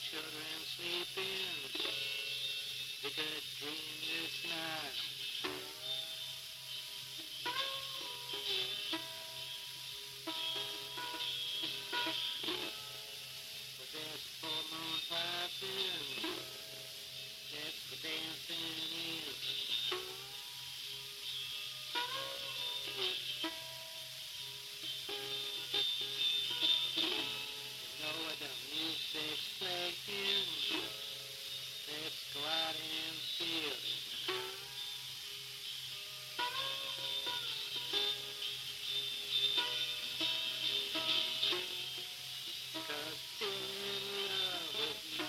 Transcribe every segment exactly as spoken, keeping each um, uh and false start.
children sleeping, the good dream this night. But there's full moon rising, that's the dancing is. You know what the music's playing, let's go out and feel it. Cause still in love with you,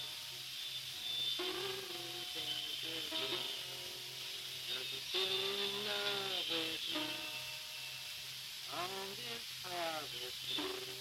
cause I'm still in love with you, on this harvest moon.